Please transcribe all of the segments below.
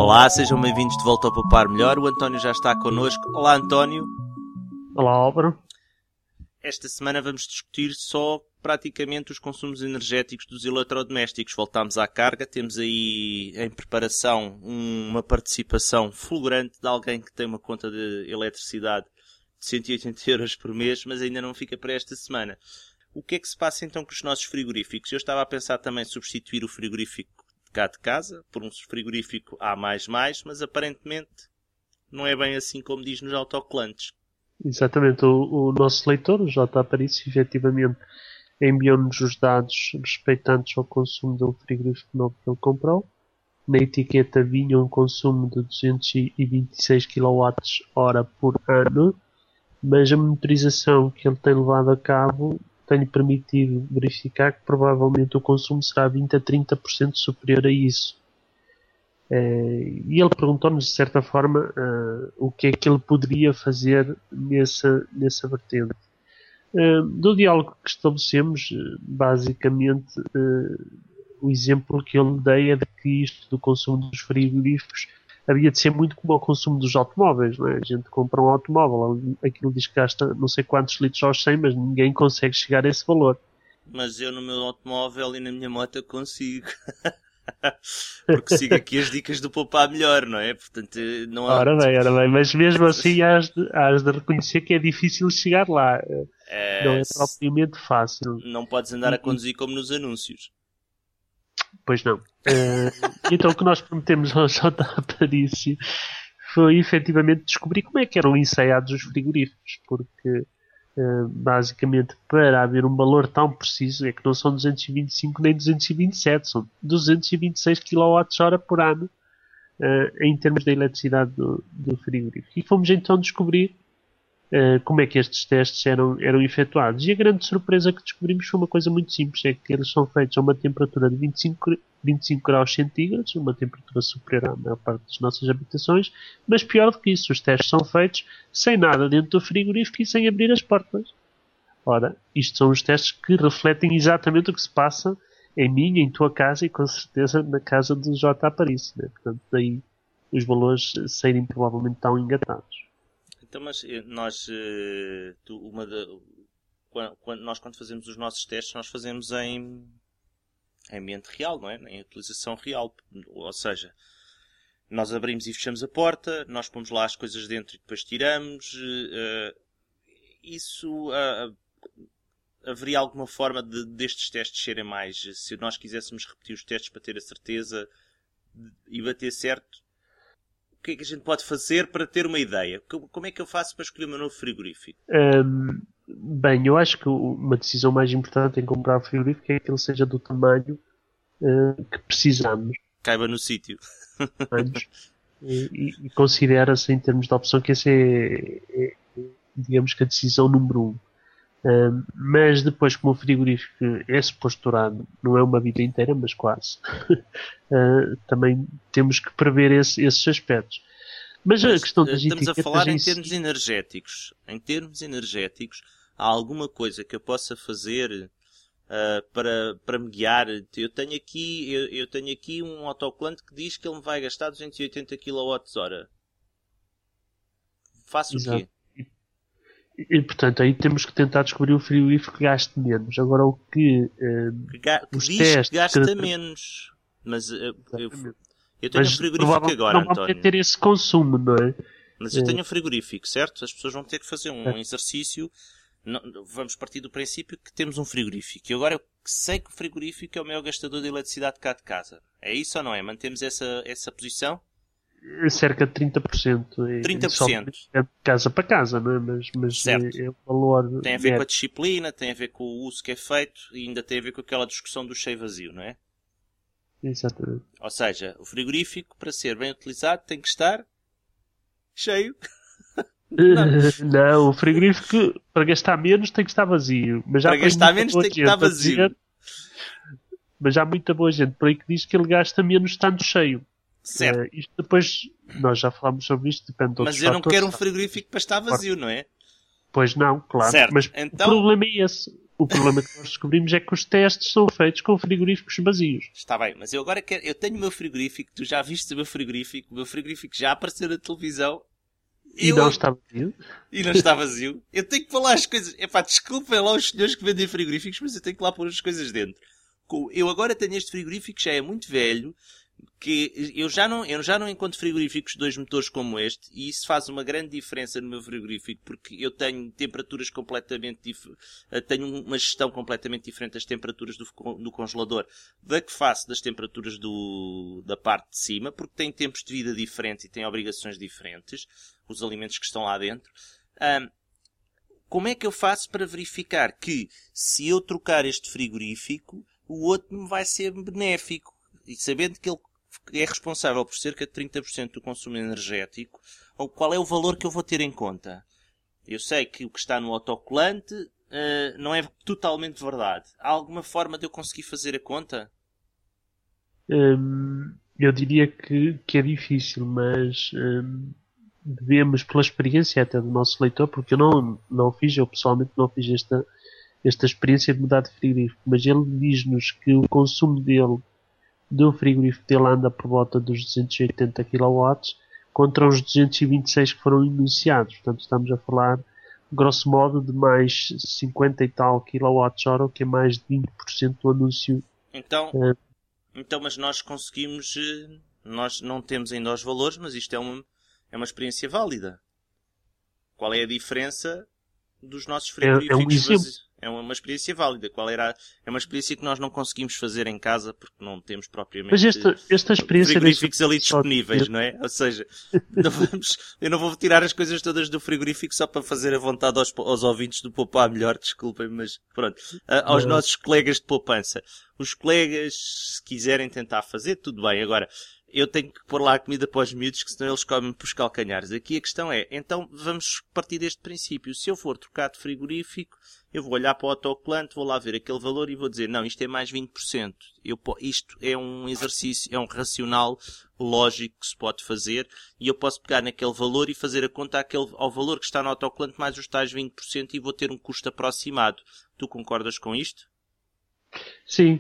Olá, sejam bem-vindos de volta ao Poupar Melhor. O António já está connosco. Olá, António. Olá, Álvaro. Esta semana vamos discutir só praticamente os consumos energéticos dos eletrodomésticos. Voltámos à carga. Temos aí em preparação uma participação fulgurante de alguém que tem uma conta de eletricidade de 180 euros por mês, mas ainda não fica para esta semana. O que é que se passa então com os nossos frigoríficos? Eu estava a pensar também substituir o frigorífico cá de casa por um frigorífico A++, mas aparentemente não é bem assim como diz nos autocolantes. Exatamente, o nosso leitor, o J. Aparício, efetivamente enviou-nos os dados respeitantes ao consumo do frigorífico novo que ele comprou. Na etiqueta vinha um consumo de 226 kWh por ano, mas a monitorização que ele tem levado a cabo tem-lhe permitido verificar que provavelmente o consumo será 20 a 30% superior a isso. E ele perguntou-nos, de certa forma, o que é que ele poderia fazer nessa vertente. Do diálogo que estabelecemos, basicamente, o exemplo que eu lhe dei é de que isto do consumo dos frigoríficos havia de ser muito como o consumo dos automóveis, não é? A gente compra um automóvel, aquilo diz que gasta não sei quantos litros aos 100, mas ninguém consegue chegar a esse valor. Mas eu no meu automóvel e na minha moto consigo. Porque sigo aqui as dicas do Poupar Melhor, não é? Portanto, não há... Ora bem, mas mesmo assim has de reconhecer que é difícil chegar lá. Não é propriamente fácil. Não podes andar a conduzir como nos anúncios. Pois não. Então o que nós prometemos ao J. Aparício foi efetivamente descobrir como é que eram ensaiados os frigoríficos, porque basicamente para haver um valor tão preciso é que não são 225 nem 227, são 226 kWh por ano em termos da eletricidade do frigorífico. E fomos então descobrir como é que estes testes eram efetuados. E a grande surpresa que descobrimos foi uma coisa muito simples, é que eles são feitos a uma temperatura de 25 graus centígrados, uma temperatura superior à maior parte das nossas habitações, mas pior do que isso, os testes são feitos sem nada dentro do frigorífico e sem abrir as portas. Ora, isto são os testes que refletem exatamente o que se passa em minha, em tua casa e com certeza na casa do J. Aparício, né? Portanto, daí os valores serem provavelmente tão engatados. Então, mas nós, quando fazemos os nossos testes, nós fazemos em ambiente real, não é? Em utilização real. Ou seja, nós abrimos e fechamos a porta, nós pomos lá as coisas dentro e depois tiramos. Haveria alguma forma destes testes serem mais... Se nós quiséssemos repetir os testes para ter a certeza e bater certo, o que é que a gente pode fazer para ter uma ideia? Como é que eu faço para escolher o meu novo frigorífico? Bem, eu acho que uma decisão mais importante em comprar um frigorífico é que ele seja do tamanho que precisamos. Caiba no sítio. E considera-se em termos de opção que essa é, digamos que a decisão número 1. Mas depois, como o frigorífico é suposto durar, não é uma vida inteira, mas quase, também temos que prever esses aspectos. Mas a questão das estamos etiquetas... a falar em termos energéticos. Em termos energéticos, há alguma coisa que eu possa fazer para me guiar? Eu tenho aqui um autocolante que diz que ele me vai gastar 280 kWh. Faço Exato. O quê? E, portanto, aí temos que tentar descobrir o frigorífico que gaste menos. Agora, o que os diz testes... que gasta menos. Mas eu tenho um frigorífico agora, não António. vão ter esse consumo, não é? Mas eu tenho um frigorífico, certo? As pessoas vão ter que fazer um exercício. Vamos partir do princípio que temos um frigorífico. E agora eu sei que o frigorífico é o maior gastador de eletricidade cá de casa. É isso ou não é? Mantemos essa posição? Cerca de 30%. 30%. É de casa para casa, não é? Mas é o valor... Tem a ver com a disciplina, tem a ver com o uso que é feito e ainda tem a ver com aquela discussão do cheio vazio, não é? Exatamente. Ou seja, o frigorífico, para ser bem utilizado, tem que estar cheio. Não, o frigorífico, para gastar menos, tem que estar vazio. Mas já para gastar menos, tem que estar vazio. Mas há muita boa gente por aí que diz que ele gasta menos estando cheio. Certo. Isto depois, nós já falámos sobre isto, depende de outros Mas eu não fatores, quero um frigorífico para estar vazio, não é? Pois não, claro. Certo. Mas então... o problema é esse. O problema que nós descobrimos é que os testes são feitos com frigoríficos vazios. Está bem, mas eu agora quero... Eu tenho o meu frigorífico, tu já viste o meu frigorífico já apareceu na televisão. E não está vazio. E não está vazio. Eu tenho que pôr lá as coisas... Epá, desculpem lá os senhores que vendem frigoríficos, mas eu tenho que lá pôr as coisas dentro. Eu agora tenho este frigorífico que já é muito velho, que eu já não encontro frigoríficos de 2 motores como este, e isso faz uma grande diferença no meu frigorífico, porque eu tenho temperaturas completamente tenho uma gestão completamente diferente das temperaturas do congelador da que faço das temperaturas da parte de cima, porque tem tempos de vida diferentes e tem obrigações diferentes, os alimentos que estão lá dentro. Como é que eu faço para verificar que, se eu trocar este frigorífico, o outro me vai ser benéfico? E sabendo que ele é responsável por cerca de 30% do consumo energético, ou qual é o valor que eu vou ter em conta? Eu sei que o que está no autocolante não é totalmente verdade. Há alguma forma de eu conseguir fazer a conta? Eu diria que é difícil, mas devemos, pela experiência até do nosso leitor, porque eu não fiz, eu pessoalmente não fiz esta experiência de mudar de frigorífico, mas ele diz-nos que o consumo dele, do frigorífico dele, anda por volta dos 280 kW contra os 226 que foram enunciados. Portanto, estamos a falar, grosso modo, de mais 50 e tal kWh, que é mais de 20% do anúncio. Então, mas nós conseguimos... Nós não temos ainda os valores, mas isto é uma experiência válida. Qual é a diferença dos nossos frigoríficos vazios? É uma experiência válida. É uma experiência que nós não conseguimos fazer em casa porque não temos propriamente esta experiência frigoríficos ali disponíveis, não é? Ou seja, eu não vou tirar as coisas todas do frigorífico só para fazer a vontade aos ouvintes do Poupar Melhor, desculpem, mas pronto. Aos nossos colegas de poupança. Os colegas, se quiserem tentar fazer, tudo bem. Agora, eu tenho que pôr lá a comida para os miúdos, que senão eles comem por os calcanhares. Aqui a questão é, então vamos partir deste princípio. Se eu for trocar de frigorífico, eu vou olhar para o autocolante, vou lá ver aquele valor e vou dizer, não, isto é mais 20%. Isto é um exercício, é um racional lógico que se pode fazer, e eu posso pegar naquele valor e fazer a conta ao valor que está no autocolante mais os tais 20% e vou ter um custo aproximado. Tu concordas com isto? Sim,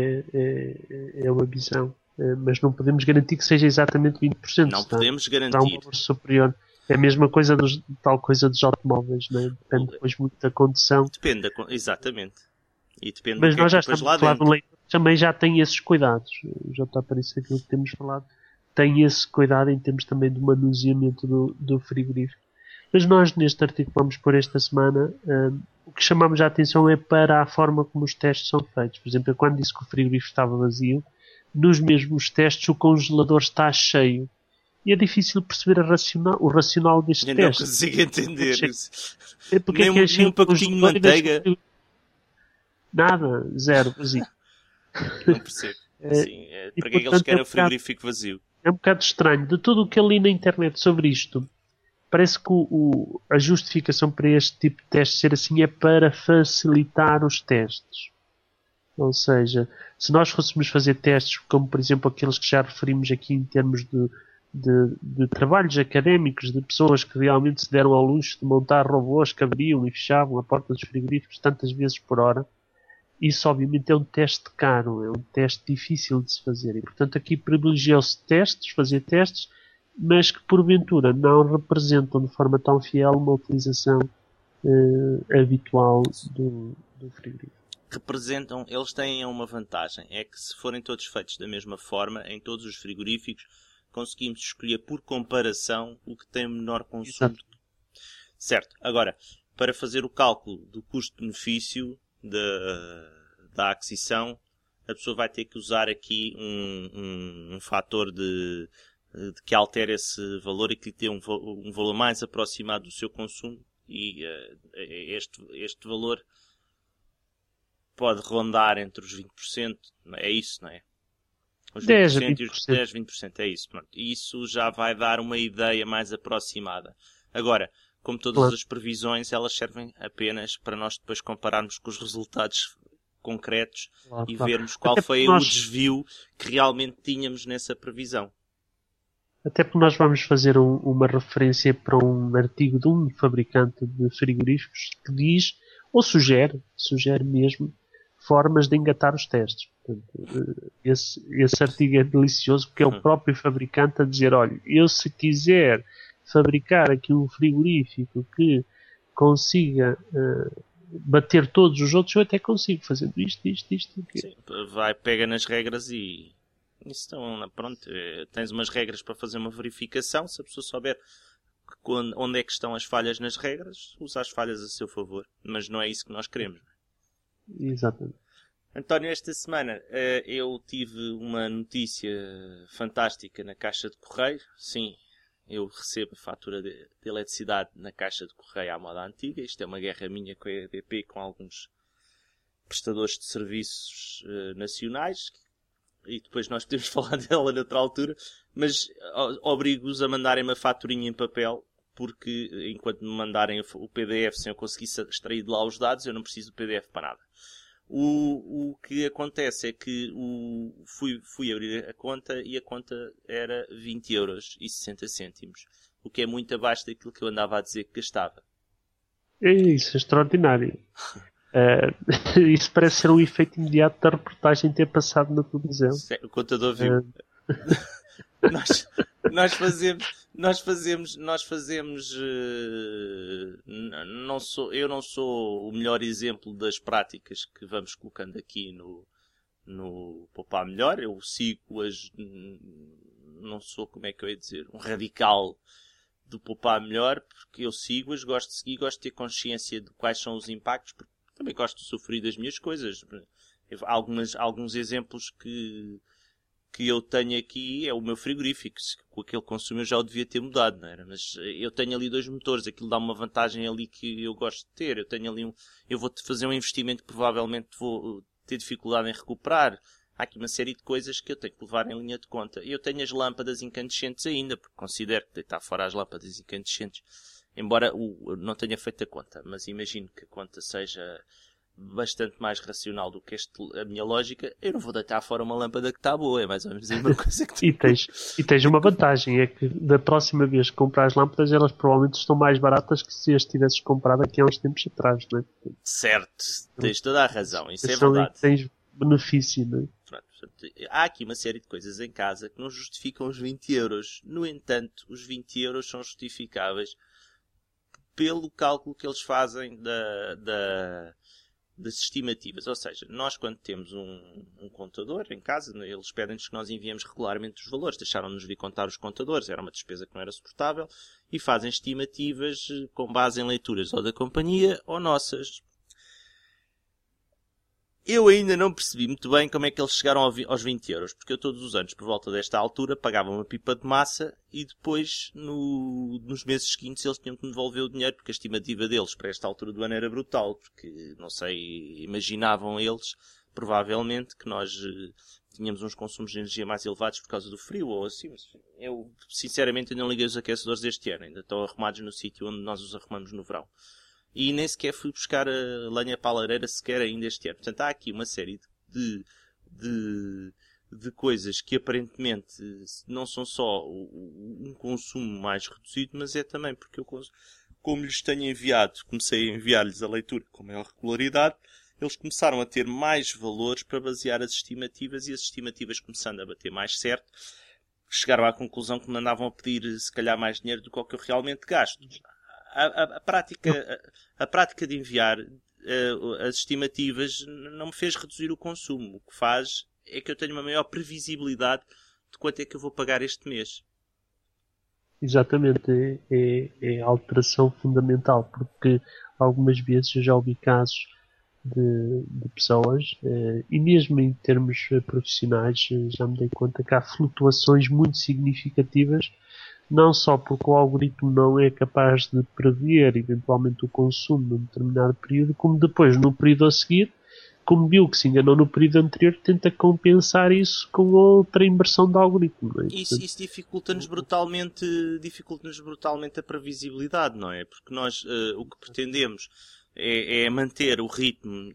é uma visão. Mas não podemos garantir que seja exatamente 20%. Não podemos garantir. Está um valor superior. É a mesma coisa tal coisa dos automóveis, não é? Depende depois muito da condição. Depende, exatamente. E depende mas do que nós é já que estamos lá a falar dentro. de um leitor que também já tem esses cuidados. Já está a aparecer aquilo que temos falado. Tem esse cuidado em termos também do manuseamento do frigorífico. Mas nós, neste artigo que vamos pôr esta semana, o que chamamos a atenção é para a forma como os testes são feitos. Por exemplo, eu quando disse que o frigorífico estava vazio, nos mesmos testes o congelador está cheio. E é difícil perceber o racional deste teste. Eu não consigo entender isso. Nem um pacotinho de manteiga. Nada, zero, vazio. Não percebo. Sim, para que é que eles querem o frigorífico vazio? É um bocado estranho. De tudo o que eu li na internet sobre isto, parece que a justificação para este tipo de teste ser assim é para facilitar os testes. Ou seja, se nós fôssemos fazer testes, como por exemplo aqueles que já referimos aqui em termos de trabalhos académicos, de pessoas que realmente se deram ao luxo de montar robôs que abriam e fechavam a porta dos frigoríficos tantas vezes por hora, isso obviamente é um teste caro, é um teste difícil de se fazer. E portanto aqui privilegiou-se fazer testes, mas que porventura não representam de forma tão fiel uma utilização habitual do frigorífico. Eles têm uma vantagem, é que se forem todos feitos da mesma forma, em todos os frigoríficos, conseguimos escolher por comparação o que tem menor consumo. Exato. Certo. Agora, para fazer o cálculo do custo-benefício da aquisição, a pessoa vai ter que usar aqui um fator de que altere esse valor e que lhe dê um valor mais aproximado do seu consumo, e este valor pode rondar entre os 20%, é isso, não é? Os 20% e os 10, 20%, é isso. Pronto. E isso já vai dar uma ideia mais aproximada. Agora, como todas as previsões, elas servem apenas para nós depois compararmos com os resultados concretos e vermos qual foi o desvio que realmente tínhamos nessa previsão. Até porque nós vamos fazer uma referência para um artigo de um fabricante de frigoríficos que diz ou sugere mesmo formas de engatar os testes. Portanto, esse artigo é delicioso porque é o próprio fabricante a dizer, olha, eu se quiser fabricar aqui um frigorífico que consiga bater todos os outros, eu até consigo, fazendo isto. Sim, pega nas regras e isso então, pronto, tens umas regras para fazer uma verificação, se a pessoa souber onde é que estão as falhas nas regras, usa as falhas a seu favor, mas não é isso que nós queremos. Exatamente. António, esta semana eu tive uma notícia fantástica na caixa de correio. Sim, eu recebo a fatura de eletricidade na caixa de correio à moda antiga. Isto é uma guerra minha com a EDP, com alguns prestadores de serviços nacionais. E depois nós podemos falar dela noutra altura. Mas obrigo-os a mandarem-me a faturinha em papel, porque enquanto me mandarem o PDF sem eu conseguir extrair de lá os dados, eu não preciso do PDF para nada. O que acontece é que fui abrir a conta e a conta era 20,60€, o que é muito abaixo daquilo que eu andava a dizer que gastava. Isso é extraordinário. Isso parece ser um efeito imediato da reportagem ter passado na televisão. O contador viu. Nós fazemos eu não sou o melhor exemplo das práticas que vamos colocando aqui no Poupar Melhor. Eu sigo-as, não sou, como é que eu ia dizer, um radical do Poupar Melhor, porque eu sigo-as, gosto de seguir, gosto de ter consciência de quais são os impactos, porque também gosto de sofrer das minhas coisas. Alguns exemplos que eu tenho aqui é o meu frigorífico. Com aquele consumo eu já o devia ter mudado, não era? Mas eu tenho ali 2 motores, aquilo dá uma vantagem ali que eu gosto de ter. Eu tenho ali eu vou fazer um investimento que provavelmente vou ter dificuldade em recuperar. Há aqui uma série de coisas que eu tenho que levar em linha de conta. Eu tenho as lâmpadas incandescentes ainda, porque considero que deitar fora as lâmpadas incandescentes, embora não tenha feito a conta, mas imagino que a conta seja bastante mais racional do que a minha lógica, eu não vou deitar fora uma lâmpada que está boa, é mais ou menos a mesma coisa que tu. E tens uma vantagem, é que da próxima vez que comprar as lâmpadas, elas provavelmente estão mais baratas que se as tivesses comprado aqui há uns tempos atrás, não é? Certo, tens toda a razão, isso é verdade. Tens benefício, não é? Portanto, há aqui uma série de coisas em casa que não justificam os 20€. No entanto, os 20€ são justificáveis pelo cálculo que eles fazem das estimativas. Ou seja, nós quando temos um contador em casa, eles pedem-nos que nós enviemos regularmente os valores. Deixaram-nos vir contar os contadores, era uma despesa que não era suportável, e fazem estimativas com base em leituras ou da companhia ou nossas. Eu ainda não percebi muito bem como é que eles chegaram aos 20€, porque eu todos os anos, por volta desta altura, pagava uma pipa de massa e depois, nos meses seguintes, eles tinham que me devolver o dinheiro, porque a estimativa deles para esta altura do ano era brutal, porque, não sei, imaginavam eles, provavelmente, que nós tínhamos uns consumos de energia mais elevados por causa do frio ou assim. Mas eu, sinceramente, ainda não liguei os aquecedores deste ano, ainda estão arrumados no sítio onde nós os arrumamos no verão. E nem sequer fui buscar a lenha para a lareira sequer ainda este ano. Portanto, há aqui uma série de coisas que aparentemente não são só um consumo mais reduzido, mas é também porque eu, como lhes tenho enviado, comecei a enviar-lhes a leitura com maior regularidade, eles começaram a ter mais valores para basear as estimativas, e as estimativas, começando a bater mais certo, chegaram à conclusão que me andavam a pedir se calhar mais dinheiro do que o que eu realmente gasto. A prática de enviar as estimativas não me fez reduzir o consumo. O que faz é que eu tenho uma maior previsibilidade de quanto é que eu vou pagar este mês. Exatamente, é a alteração fundamental, porque algumas vezes eu já ouvi casos de pessoas, e mesmo em termos profissionais, já me dei conta que há flutuações muito significativas, não só porque o algoritmo não é capaz de prever eventualmente o consumo num determinado período, como depois, no período a seguir, como viu que se enganou no período anterior, tenta compensar isso com outra inversão do algoritmo. Não é? Isso dificulta-nos brutalmente a previsibilidade, não é? Porque nós o que pretendemos é manter o ritmo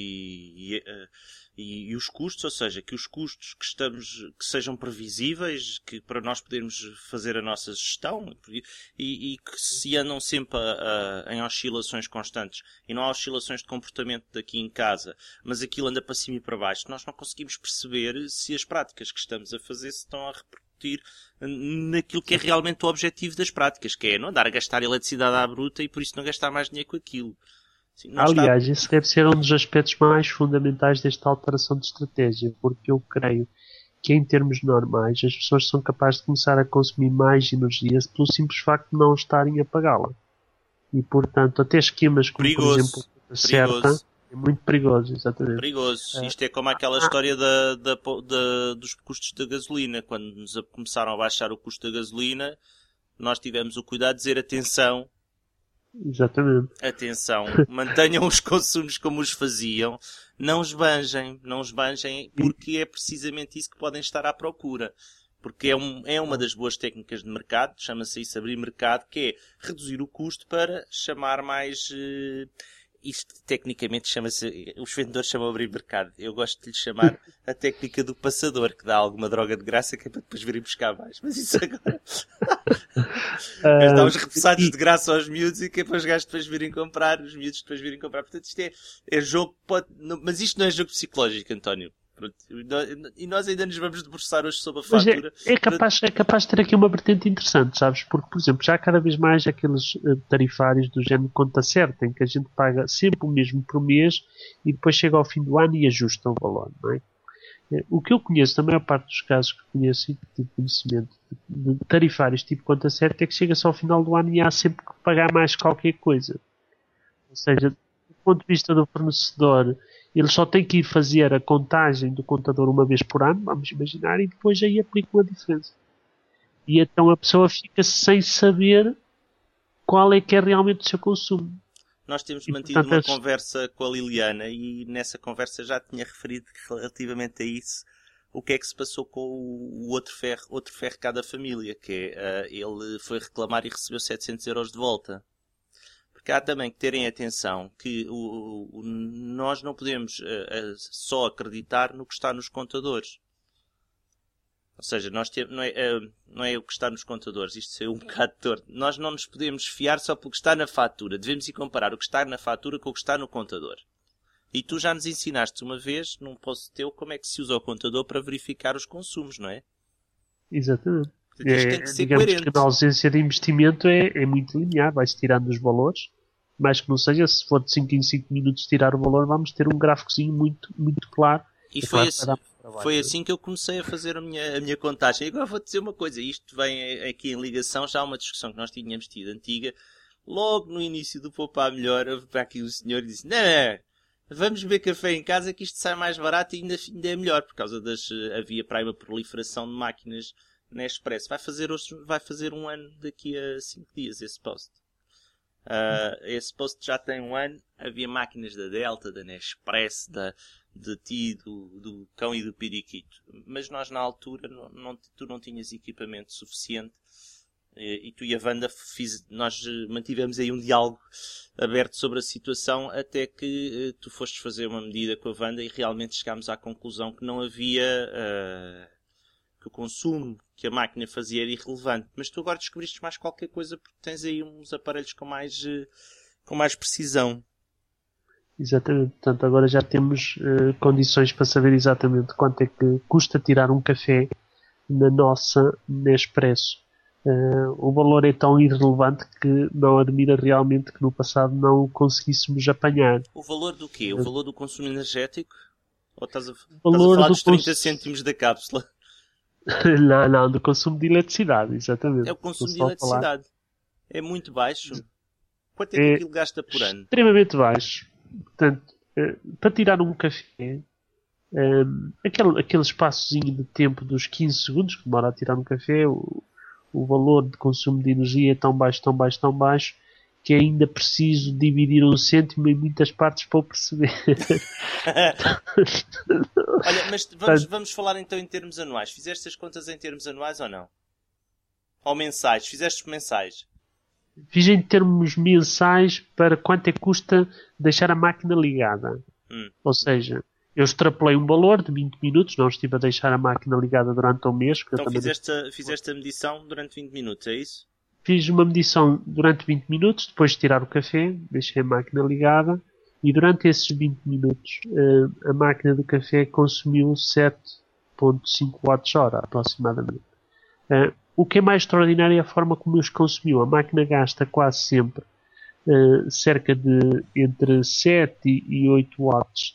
e os custos, ou seja, que os custos que sejam previsíveis, que para nós podermos fazer a nossa gestão e que se andam sempre em oscilações constantes e não há oscilações de comportamento daqui em casa, mas aquilo anda para cima e para baixo, nós não conseguimos perceber se as práticas que estamos a fazer se estão a repercutir naquilo que é realmente o objetivo das práticas, que é não andar a gastar eletricidade à bruta e por isso não gastar mais dinheiro com aquilo. Sim, aliás, esse deve ser um dos aspectos mais fundamentais desta alteração de estratégia, porque eu creio que em termos normais as pessoas são capazes de começar a consumir mais energia pelo simples facto de não estarem a pagá-la. E portanto, até esquemas como perigoso, por exemplo a certa é muito perigoso, exatamente. Perigoso. Isto é como aquela história dos custos da gasolina. Quando nos começaram a baixar o custo da gasolina, nós tivemos o cuidado de dizer atenção. Exatamente. Atenção, mantenham os consumos como os faziam, não esbanjem, porque é precisamente isso que podem estar à procura. Porque é uma das boas técnicas de mercado, chama-se isso abrir mercado, que é reduzir o custo para chamar mais... Isto tecnicamente chama-se... Os vendedores chamam abrir mercado. Eu gosto de lhe chamar a técnica do passador, que dá alguma droga de graça que é para depois virem buscar mais. Mas isso agora... dá uns repassados de graça aos miúdos e que é para os gajos depois virem comprar. Os miúdos depois virem comprar. Portanto, isto é jogo... Mas isto não é jogo psicológico, António. Pronto. E nós ainda nos vamos debruçar hoje sobre a fatura. É capaz de ter aqui uma vertente interessante, sabes? Porque, por exemplo, já há cada vez mais aqueles tarifários do género conta certa, em que a gente paga sempre o mesmo por mês e depois chega ao fim do ano e ajusta o valor, não é? O que eu conheço, na maior parte dos casos que conheço e que tive conhecimento de tarifários tipo conta certa, é que chega-se ao final do ano e há sempre que pagar mais qualquer coisa. Ou seja, do ponto de vista do fornecedor, ele só tem que ir fazer a contagem do contador uma vez por ano, vamos imaginar, e depois aí aplicam a diferença. E então a pessoa fica sem saber qual é que é realmente o seu consumo. Nós temos mantido uma conversa com a Liliana e nessa conversa já tinha referido relativamente a isso o que é que se passou com o outro ferro cá da família, que é, ele foi reclamar e recebeu 700 euros de volta. Porque há também que terem atenção que nós não podemos só acreditar no que está nos contadores. Ou seja, não é o que está nos contadores, isto saiu um bocado torto. Nós não nos podemos fiar só pelo que está na fatura. Devemos ir comparar o que está na fatura com o que está no contador. E tu já nos ensinaste uma vez, num post teu, como é que se usa o contador para verificar os consumos, não é? Exatamente. Isto tem que ser digamos coerente. que na ausência de investimento é muito linear, vai-se tirando os valores, mas que não seja, se for de 5 em 5 minutos tirar o valor, vamos ter um gráficozinho muito, muito claro. E foi assim que eu comecei a fazer a minha contagem. E agora vou-te dizer uma coisa, isto vem aqui em ligação já a uma discussão que nós tínhamos tido antiga. Logo no início do Poupar Melhor, houve para aqui um senhor e disse: não, vamos beber café em casa que isto sai mais barato e ainda é melhor, por causa havia para aí uma proliferação de máquinas na Expresso. Vai fazer um ano daqui a 5 dias esse post. Esse post já tem um ano. Havia máquinas da Delta, da Nespresso, de ti, do cão e do periquito. Mas nós na altura tu não tinhas equipamento suficiente. E tu e a Wanda nós mantivemos aí um diálogo aberto sobre a situação até que tu fostes fazer uma medida com a Wanda e realmente chegámos à conclusão que não havia que o consumo que a máquina fazia era irrelevante. Mas tu agora descobriste mais qualquer coisa porque tens aí uns aparelhos com mais precisão. Exatamente. Portanto, agora já temos condições para saber exatamente quanto é que custa tirar um café na nossa Nespresso. O valor é tão irrelevante que não admira realmente que no passado não conseguíssemos apanhar. O valor do quê? O valor do consumo energético? Ou estás a falar dos 30 cêntimos da cápsula? Não, do consumo de eletricidade, exatamente. É o consumo de eletricidade. É muito baixo. Quanto é que aquilo gasta por ano? Extremamente baixo. Portanto, para tirar um café, aquele espaçozinho de tempo dos 15 segundos que demora a tirar um café, o valor de consumo de energia é tão baixo, tão baixo, tão baixo, que é ainda preciso dividir um cêntimo em muitas partes para o perceber. Olha, mas vamos falar então em termos anuais. Fizeste as contas em termos anuais ou não? Ou mensais? Fizeste mensais? Fiz em termos mensais para quanto é que custa deixar a máquina ligada. Ou seja, eu extrapolei um valor de 20 minutos, não estive a deixar a máquina ligada durante um mês. Então fizeste a medição durante 20 minutos, é isso? Fiz uma medição durante 20 minutos, depois de tirar o café, deixei a máquina ligada e durante esses 20 minutos a máquina do café consumiu 7,5 watts-hora aproximadamente. O que é mais extraordinário é a forma como os consumiu. A máquina gasta quase sempre cerca de entre 7 e 8 watts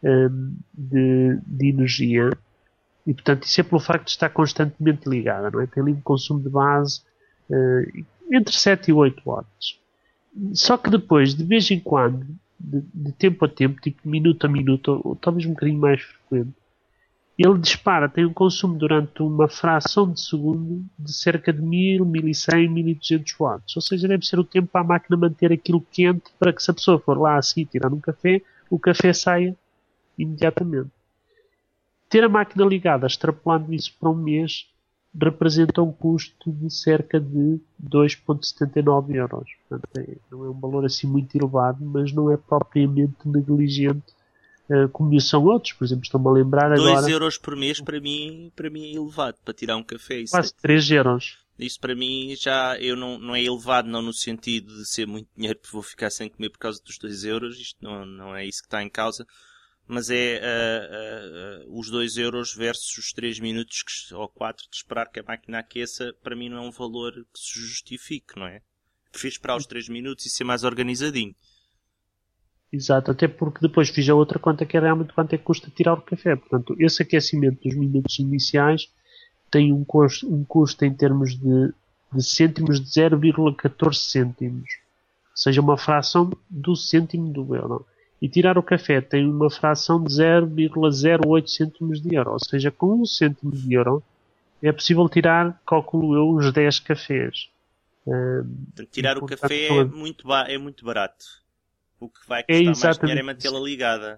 de energia e portanto isso é pelo facto de estar constantemente ligada, não é? Tem ali um consumo de base entre 7 e 8 watts. Só que depois, de vez em quando, de tempo a tempo, tipo minuto a minuto, ou talvez um bocadinho mais frequente, ele dispara, tem um consumo durante uma fração de segundo de cerca de 1000, 1100, 1200 watts. Ou seja, deve ser o tempo para a máquina manter aquilo quente para que se a pessoa for lá assim tirar um café, o café saia imediatamente. Ter a máquina ligada, extrapolando isso para um mês, representa um custo de cerca de 2,79 euros. Portanto, não é um valor assim muito elevado, mas não é propriamente negligente, como são outros. Por exemplo, estou-me a lembrar 2 agora... 2 euros por mês para mim é elevado, para tirar um café. Isso quase 3 euros. Isso para mim já não é elevado, não no sentido de ser muito dinheiro porque vou ficar sem comer por causa dos 2 euros. Isto não é isso que está em causa. Mas é os 2 euros versus os 3 minutos ou 4 de esperar que a máquina aqueça, para mim não é um valor que se justifique, não é? Prefiro esperar os 3 minutos e ser mais organizadinho. Exato, até porque depois fiz a outra conta que é realmente quanto é que custa tirar o café. Portanto, esse aquecimento dos minutos iniciais tem um custo em termos de cêntimos de 0,14 cêntimos. Ou seja, uma fração do cêntimo do euro. E tirar o café tem uma fração de 0,08 cêntimos de euro. Ou seja, com 1 cêntimo de euro é possível tirar, calculo eu, uns 10 cafés. Portanto, tirar o café é muito barato. O que vai custar mais dinheiro é mantê-la ligada.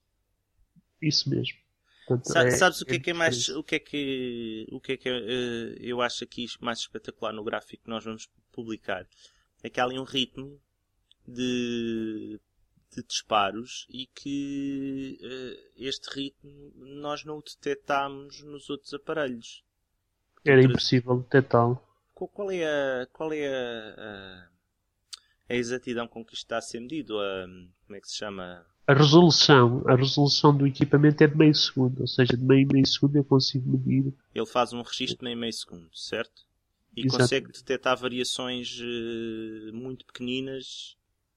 Isso mesmo. Portanto, sabes o que é que é mais... O que é que eu acho aqui mais espetacular no gráfico que nós vamos publicar? É que há ali um ritmo de disparos e que este ritmo nós não o detectámos nos outros aparelhos. Era impossível detectá-lo. Qual é a exatidão com que isto está a ser medido? Como é que se chama? A resolução do equipamento é de meio segundo, ou seja, de meio segundo eu consigo medir. Ele faz um registro de meio segundo, certo? E Exato. Consegue detectar variações muito pequeninas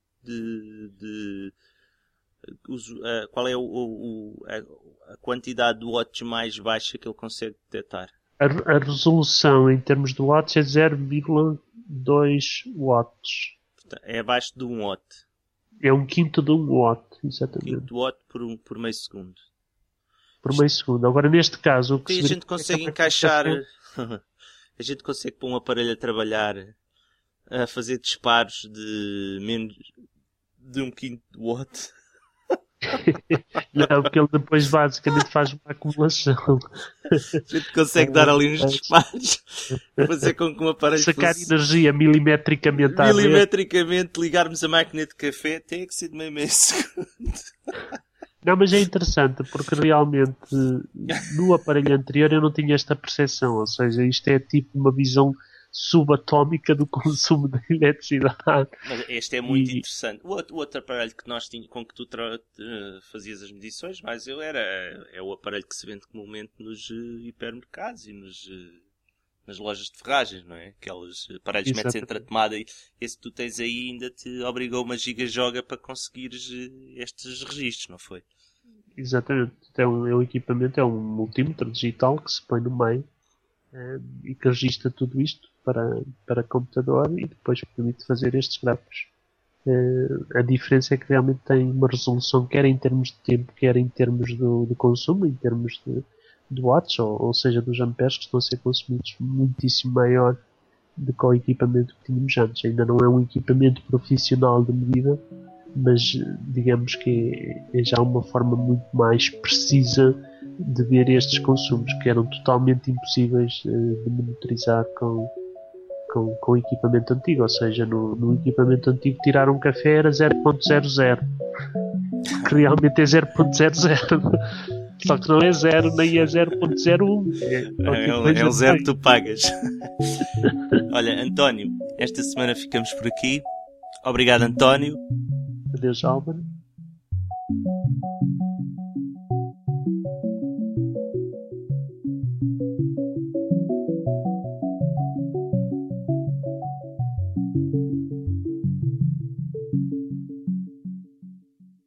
qual é a quantidade de watts mais baixa que ele consegue detectar? A resolução em termos de watts é 0,2 watts. É abaixo de 1 watt. É um quinto de 1 watt, exatamente. Quinto watt por meio segundo. Por meio segundo. Agora, neste caso... O que a gente consegue encaixar... A gente consegue pôr um aparelho a trabalhar, a fazer disparos de menos de 1/5 watt. Não, porque ele depois basicamente faz uma acumulação. A gente consegue dar ali uns disparos, fazer com que um aparelho sacar energia milimetricamente à milimetricamente, ligarmos a máquina de café, tem que ser de meio segundo. Não, mas é interessante porque realmente no aparelho anterior eu não tinha esta percepção, ou seja, isto é tipo uma visão subatómica do consumo de eletricidade. Mas este é muito interessante. O outro aparelho que nós tínhamos, com que tu fazias as medições, mas é o aparelho que se vende comumente nos hipermercados e nas lojas de ferragens, não é? Aqueles aparelhos que metes entre a tomada e esse que tu tens aí ainda te obrigou uma giga-joga para conseguires estes registros, não foi? Exatamente. É um equipamento, é um multímetro digital que se põe no meio e que registra tudo isto para computador e depois permite fazer estes gráficos. A diferença é que realmente tem uma resolução quer em termos de tempo, quer em termos do consumo, em termos de watts, ou seja, dos amperes que estão a ser consumidos, muitíssimo maior do que o equipamento que tínhamos antes. Ainda não é um equipamento profissional de medida, mas digamos que é já uma forma muito mais precisa de ver estes consumos, que eram totalmente impossíveis de monitorizar com com equipamento antigo, ou seja, no equipamento antigo tirar um café era 0.00, que realmente é 0.00, só que não é 0 nem é 0.01. É o zero que tu pagas. Olha, António, esta semana ficamos por aqui. Obrigado, António. Adeus, Álvaro.